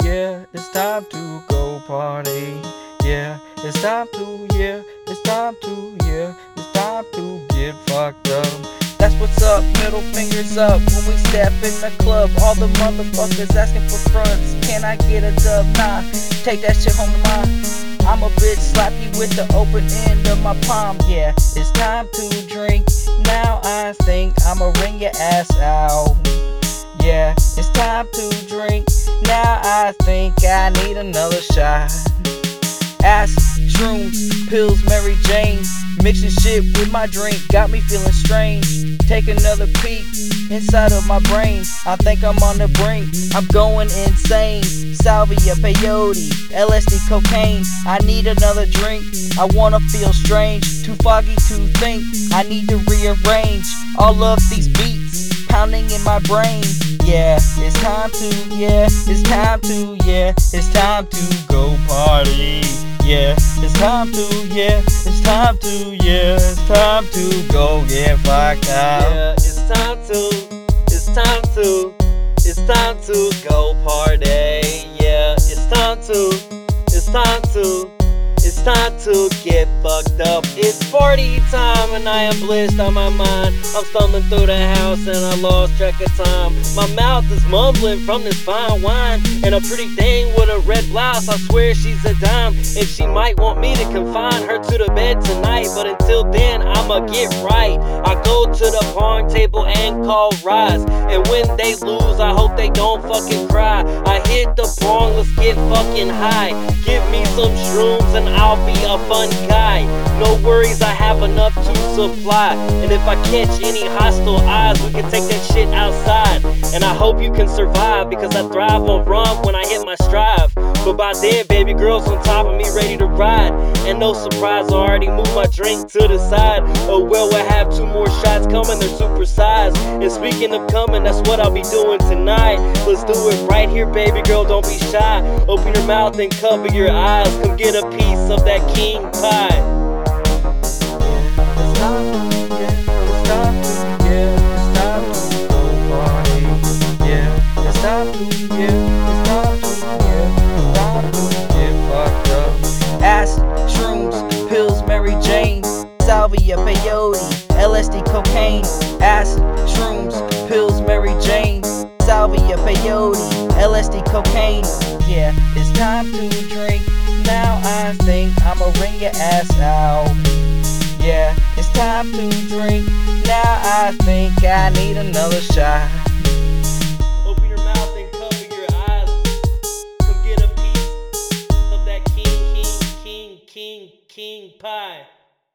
yeah, it's time to go party. Yeah, it's time to, yeah, it's time to, yeah, it's time to get fucked up. That's what's up, middle fingers up when we step in the club. All the motherfuckers asking for fronts. Can I get a dub? Nah, take that shit home to mine. I'm a bitch, slap you with the open end of my palm. Yeah, it's time to drink. Now I think I'ma wring your ass out. Yeah, it's time to drink. Now I think I need another shot. Ass, shrooms, pills, Mary Jane. Mixing shit with my drink got me feeling strange. Take another peek inside of my brain. I think I'm on the brink, I'm going insane. Salvia, peyote, LSD, cocaine. I need another drink, I wanna feel strange. Too foggy to think, I need to rearrange all of these beats pounding in my brain. Yeah, it's time to, yeah, it's time to, yeah, it's time to go party. Yeah, it's time to, yeah, it's time to, yeah, it's time to go get fucked out. Yeah, it's time to go party. Yeah, it's time to get fucked up. It's party time and I am blissed on my mind. I'm stumbling through the house and I lost track of time. My mouth is mumbling from this fine wine. And a pretty thing with a red blouse, I swear she's a dime. And she might want me to confine her to the bed tonight. But until then, I'ma get right. I go to the pong table and call rise. And when they lose, I hope they don't fucking cry. I hit the pong, let's get fucking high. Give me some shrooms and I'll be a fun guy. No worries, I have enough to supply. And if I catch any hostile eyes, we can take that shit outside. And I hope you can survive, because I thrive on rum when I hit my strive. But by then, baby girl's on top of me ready to ride. And no surprise, I already moved my drink to the side. Oh well, I have 2 more shots coming, they're super sized. And speaking of coming, that's what I'll be doing tonight. Let's do it right here, baby girl, don't be shy. Open your mouth and cover your eyes. Come get a piece of that king pie. It's time to, yeah, it's time to, yeah, it's time to go party. Yeah, it's time to, yeah, it's time to, yeah, it's time to get fucked up. Ass, shrooms, pills, Mary Jane. Salvia, peyote, LSD, cocaine. Ass, shrooms, pills, Mary Jane. Salvia, peyote, LSD, cocaine. Yeah, it's time to drink. Now I think I'ma wring your ass out. Yeah, it's time to drink. Now I think I need another shot. Open your mouth and cover your eyes. Come get a piece of that king pie.